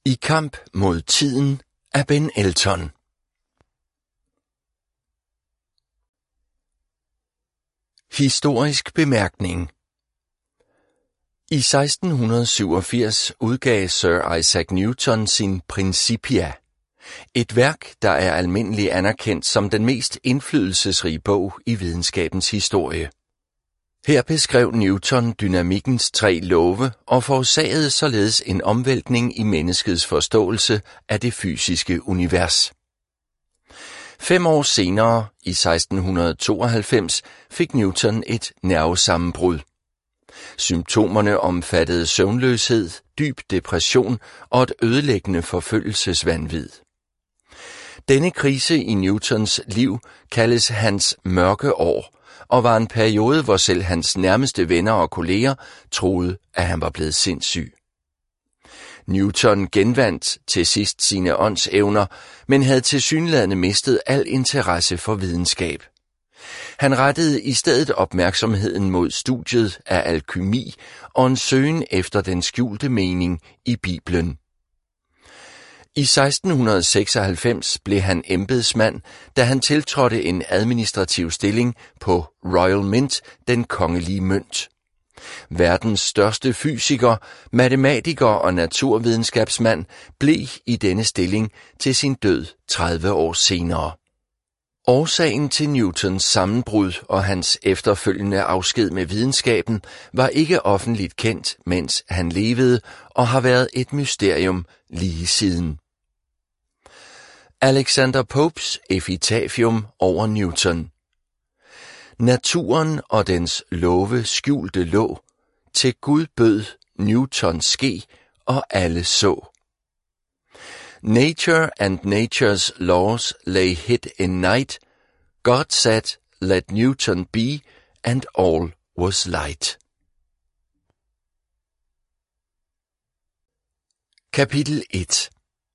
I kamp mod tiden af Ben Elton. Historisk bemærkning. I 1687 udgav Sir Isaac Newton sin Principia, et værk, der er almindeligt anerkendt som den mest indflydelsesrige bog i videnskabens historie. Her beskrev Newton dynamikkens 3 love og forårsagede således en omvæltning i menneskets forståelse af det fysiske univers. 5 år senere, i 1692, fik Newton et nervesammenbrud. Symptomerne omfattede søvnløshed, dyb depression og et ødelæggende forfølgelsesvanvid. Denne krise i Newtons liv kaldes hans mørke år, og var en periode, hvor selv hans nærmeste venner og kolleger troede, at han var blevet sindssyg. Newton genvandt til sidst sine åndsevner, men havde tilsyneladende mistet al interesse for videnskab. Han rettede i stedet opmærksomheden mod studiet af alkymi og en søgen efter den skjulte mening i Bibelen. I 1696 blev han embedsmand, da han tiltrådte en administrativ stilling på Royal Mint, den kongelige mønt. Verdens største fysiker, matematiker og naturvidenskabsmand blev i denne stilling til sin død 30 år senere. Årsagen til Newtons sammenbrud og hans efterfølgende afsked med videnskaben var ikke offentligt kendt, mens han levede, og har været et mysterium lige siden. Alexander Popes epitafium over Newton. Naturen og dens love skjulte lå, til Gud bød Newton ske, og alle så. Nature and nature's laws lay hid in night. God said, let Newton be, and all was light. Kapitel 1.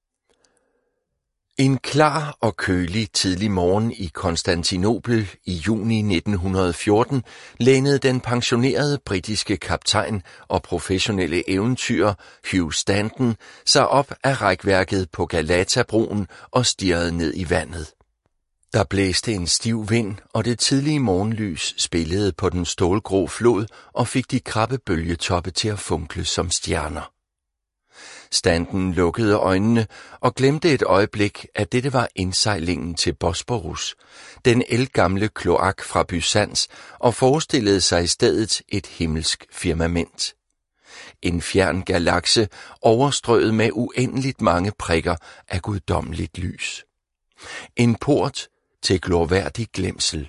En klar og kølig tidlig morgen i Konstantinopel i juni 1914 lænede den pensionerede britiske kaptajn og professionelle eventyrer Hugh Stanton sig op af rækværket på Galatabroen og stirrede ned i vandet. Der blæste en stiv vind, og det tidlige morgenlys spillede på den stålgrå flod og fik de krappe bølgetoppe til at funkle som stjerner. Stanton lukkede øjnene og glemte et øjeblik, at dette var indsejlingen til Bosporus, den ældgamle kloak fra Byzans, og forestillede sig i stedet et himmelsk firmament. En fjern galakse overstrøget med uendeligt mange prikker af guddommeligt lys. En port til glorværdig glemsel.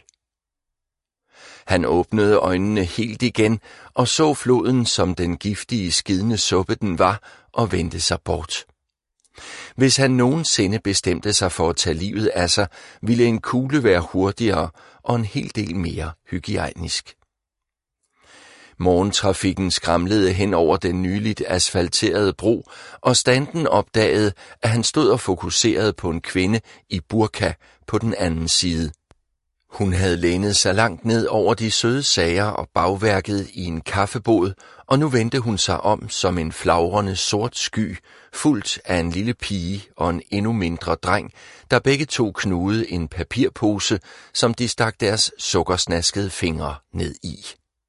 Han åbnede øjnene helt igen og så floden som den giftige, skidende suppe den var, og vendte sig bort. Hvis han nogensinde bestemte sig for at tage livet af sig, ville en kugle være hurtigere og en hel del mere hygiejnisk. Morgentrafikken skramlede hen over den nyligt asfalterede bro, og Stanton opdagede, at han stod og fokuserede på en kvinde i burka på den anden side. Hun havde lænet sig langt ned over de søde sager og bagværket i en kaffebod, og nu vendte hun sig om som en flagrende sort sky, fuldt af en lille pige og en endnu mindre dreng, der begge to knugede en papirpose, som de stak deres sukkersnaskede fingre ned i.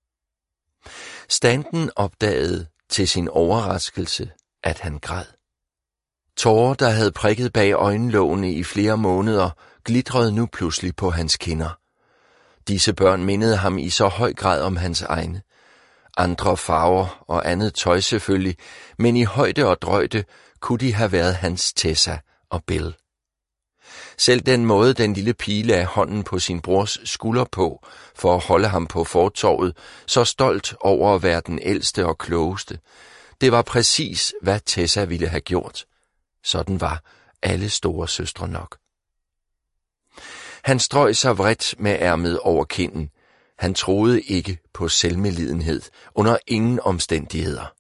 Stanton opdagede til sin overraskelse, at han græd. Tårer, der havde prikket bag øjenlågene i flere måneder, glitrede nu pludselig på hans kinder. Disse børn mindede ham i så høj grad om hans egne. Andre farver og andet tøj selvfølgelig, men i højde og drøjde kunne de have været hans Tessa og Bill. Selv den måde, den lille pige lagde hånden på sin brors skulder på, for at holde ham på fortovet, så stolt over at være den ældste og klogeste, det var præcis, hvad Tessa ville have gjort. Sådan var alle store søstre nok. Han strøg sig vredt med ærmet over kinden. Han troede ikke på selvmedlidenhed under ingen omstændigheder.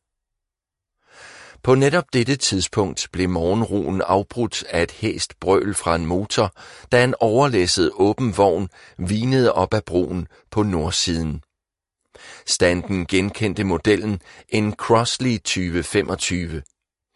På netop dette tidspunkt blev morgenroen afbrudt af et hæst brøl fra en motor, da en overlæsset åben vogn vinede op ad broen på nordsiden. Stanton genkendte modellen, en Crossley 2025.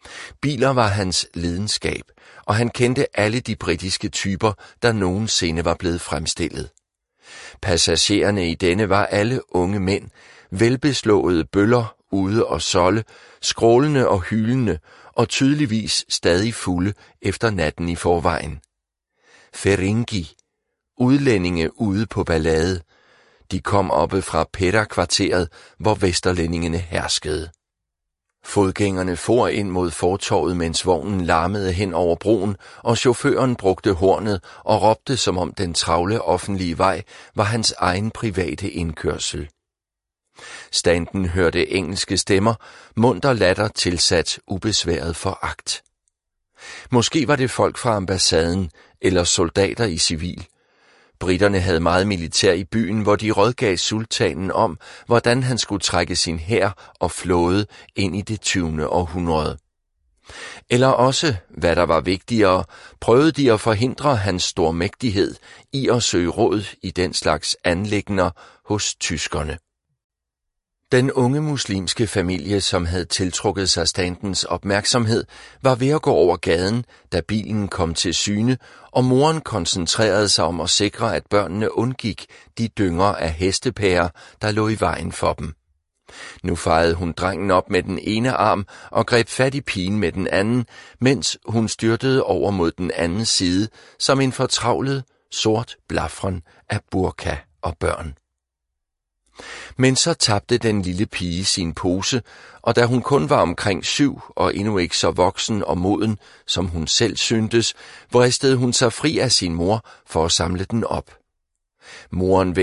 Biler var hans lidenskab, og han kendte alle de britiske typer, der nogensinde var blevet fremstillet. Passagererne i denne var alle unge mænd, velbeslåede bøller ude og solde, skrålende og hylende, og tydeligvis stadig fulde efter natten i forvejen. Ferengi, udlændinge ude på ballade. De kom oppe fra Petter-kvarteret, hvor vesterlændingene herskede. Fodgængerne for ind mod fortovet, mens vognen larmede hen over broen, og chaufføren brugte hornet og råbte, som om den travle offentlige vej var hans egen private indkørsel. Standen hørte engelske stemmer, munter latter tilsat ubesværet foragt. Måske var det folk fra ambassaden eller soldater i civil. Briterne havde meget militær i byen, hvor de rådgav sultanen om, hvordan han skulle trække sin hær og flåde ind i det 20. århundrede. Eller også, hvad der var vigtigere, prøvede de at forhindre hans stormægtighed i at søge råd i den slags anliggender hos tyskerne. Den unge muslimske familie, som havde tiltrukket sig standens opmærksomhed, var ved at gå over gaden, da bilen kom til syne, og moren koncentrerede sig om at sikre, at børnene undgik de dynger af hestepærer, der lå i vejen for dem. Nu fejede hun drengen op med den ene arm og greb fat i pigen med den anden, mens hun styrtede over mod den anden side som en fortravlet, sort blafren af burka og børn. Men så tabte den lille pige sin pose, og da hun kun var omkring 7 og endnu ikke så voksen og moden, som hun selv syntes, vristede hun sig fri af sin mor for at samle den op. Moren